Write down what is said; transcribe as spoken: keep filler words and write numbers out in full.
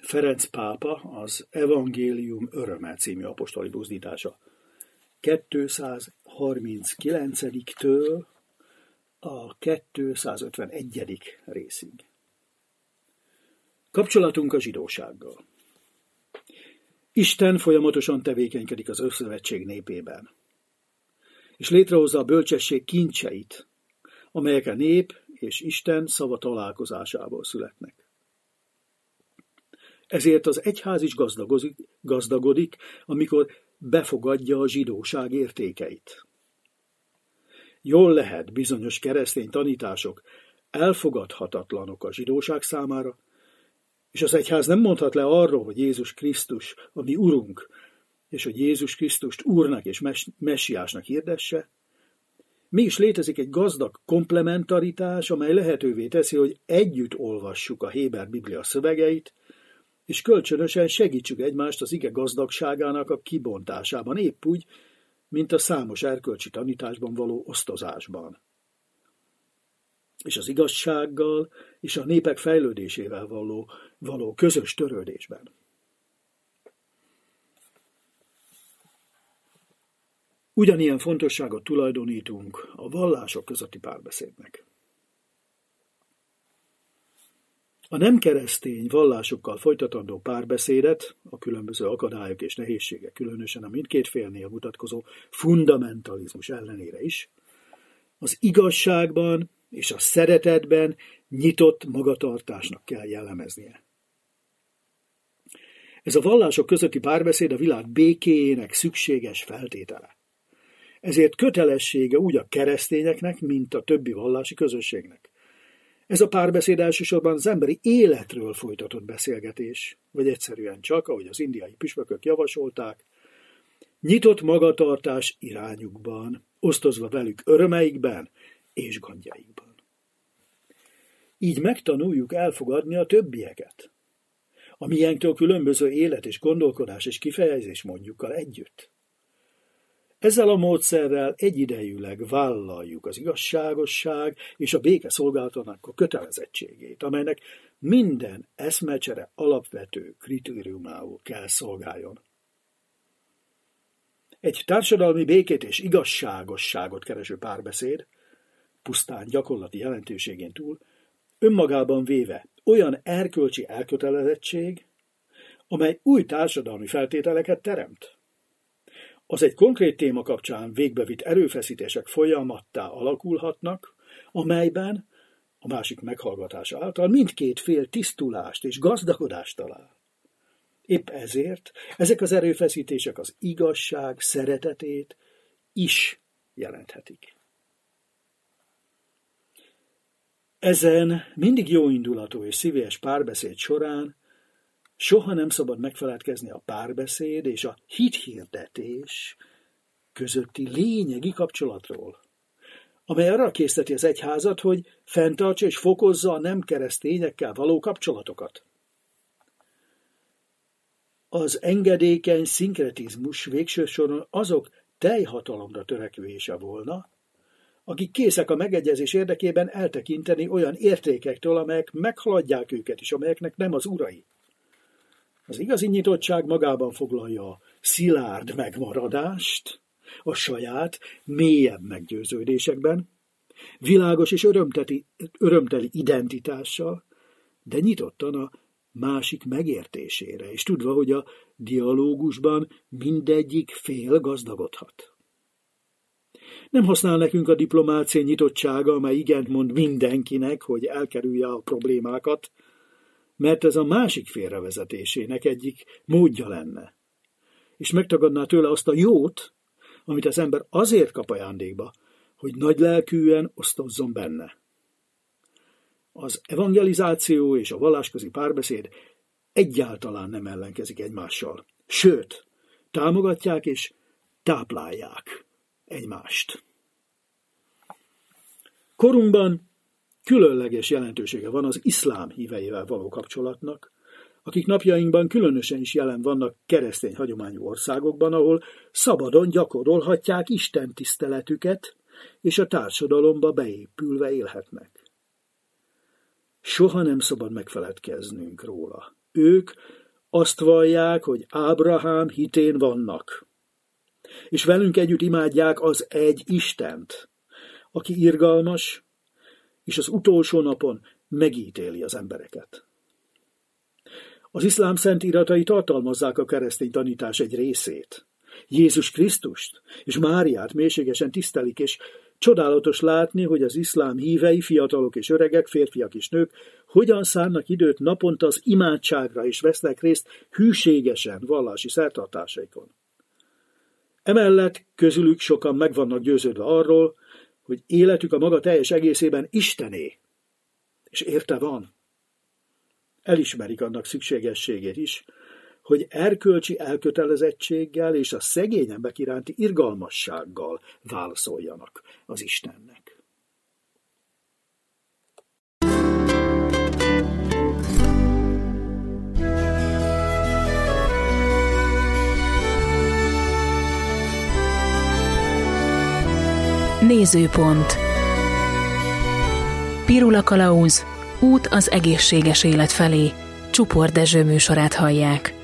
Ferenc pápa az Evangélium öröme című apostoli buzdítása kétszázharminckilencedik-től a kétszázötvenegyedik részig. Kapcsolatunk a zsidósággal. Isten folyamatosan tevékenykedik az Ószövetség népében, és létrehozza a bölcsesség kincseit, amelyek a nép és Isten szava találkozásából születnek. Ezért az egyház is gazdagodik, gazdagodik, amikor befogadja a zsidóság értékeit. Jól lehet, bizonyos keresztény tanítások elfogadhatatlanok a zsidóság számára, és az egyház nem mondhat le arról, hogy Jézus Krisztus a mi Urunk, és hogy Jézus Krisztust Úrnak és Messiásnak hirdesse. Mégis létezik egy gazdag komplementaritás, amely lehetővé teszi, hogy együtt olvassuk a Héber Biblia szövegeit, és kölcsönösen segítsük egymást az ige gazdagságának a kibontásában, épp úgy, mint a számos erkölcsi tanításban való osztozásban. És az igazsággal és a népek fejlődésével való, való közös törődésben. Ugyanilyen fontosságot tulajdonítunk a vallások közötti párbeszédnek. A nem keresztény vallásokkal folytatandó párbeszédet, a különböző akadályok és nehézségek, különösen a mindkét félnél mutatkozó fundamentalizmus ellenére is, az igazságban és a szeretetben nyitott magatartásnak kell jellemeznie. Ez a vallások közötti párbeszéd a világ békéjének szükséges feltétele. Ezért kötelessége úgy a keresztényeknek, mint a többi vallási közösségnek. Ez a párbeszéd elsősorban az emberi életről folytatott beszélgetés, vagy egyszerűen csak, ahogy az indiai püspökök javasolták, nyitott magatartás irányukban, osztozva velük örömeikben és gondjaikban. Így megtanuljuk elfogadni a többieket, a miénktől különböző élet és gondolkodás és kifejezés módjukkal együtt. Ezzel a módszerrel egyidejűleg vállaljuk az igazságosság és a béke szolgálatának a kötelezettségét, amelynek minden eszmecsere alapvető kritériumául kell szolgáljon. Egy társadalmi békét és igazságosságot kereső párbeszéd, pusztán gyakorlati jelentőségén túl, önmagában véve olyan erkölcsi elkötelezettség, amely új társadalmi feltételeket teremt. Az egy konkrét téma kapcsán végbevitt erőfeszítések folyamattá alakulhatnak, amelyben a másik meghallgatása által mindkét fél tisztulást és gazdagodást talál. Épp ezért ezek az erőfeszítések az igazság szeretetét is jelenthetik. Ezen mindig jóindulatú és szívélyes párbeszéd során soha nem szabad megfeledkezni a párbeszéd és a hithirdetés közötti lényegi kapcsolatról, amely arra készteti az egyházat, hogy fenntartsa és fokozza a nem keresztényekkel való kapcsolatokat. Az engedékeny szinkretizmus végső soron azok teljhatalomra törekvése volna, akik készek a megegyezés érdekében eltekinteni olyan értékektől, amelyek meghaladják őket is, amelyeknek nem az urai. Az igazi nyitottság magában foglalja a szilárd megmaradást a saját, mélyebb meggyőződésekben, világos és örömteli, örömteli identitással, de nyitottan a másik megértésére, és tudva, hogy a dialógusban mindegyik fél gazdagodhat. Nem használ nekünk a diplomácia nyitottsága, amely igent mond mindenkinek, hogy elkerülje a problémákat, mert ez a másik félrevezetésének egyik módja lenne, és megtagadná tőle azt a jót, amit az ember azért kap ajándékba, hogy nagylelkűen osztozzon benne. Az evangelizáció és a vallásközi párbeszéd egyáltalán nem ellenkezik egymással, sőt, támogatják és táplálják egymást. Korunkban különleges jelentősége van az iszlám híveivel való kapcsolatnak, akik napjainkban különösen is jelen vannak keresztény hagyományú országokban, ahol szabadon gyakorolhatják Isten tiszteletüket, és a társadalomba beépülve élhetnek. Soha nem szabad megfeledkeznünk róla. ők azt vallják, hogy Ábrahám hitén vannak. És velünk együtt imádják az egy Istent, aki irgalmas, és az utolsó napon megítéli az embereket. Az iszlám szentiratai tartalmazzák a keresztény tanítás egy részét. Jézus Krisztust és Máriát mélységesen tisztelik, és csodálatos látni, hogy az iszlám hívei, fiatalok és öregek, férfiak és nők hogyan szánnak időt naponta az imádságra, és vesznek részt hűségesen vallási szertartásaikon. Emellett közülük sokan meg vannak győződve arról, hogy életük a maga teljes egészében Istené, és érte van. Elismerik annak szükségességét is, hogy erkölcsi elkötelezettséggel és a szegény emberek iránti irgalmassággal válaszoljanak az Istennek. Nézőpont. Pirula Kalauz, út az egészséges élet felé. Csupor Dezső műsorát hallják.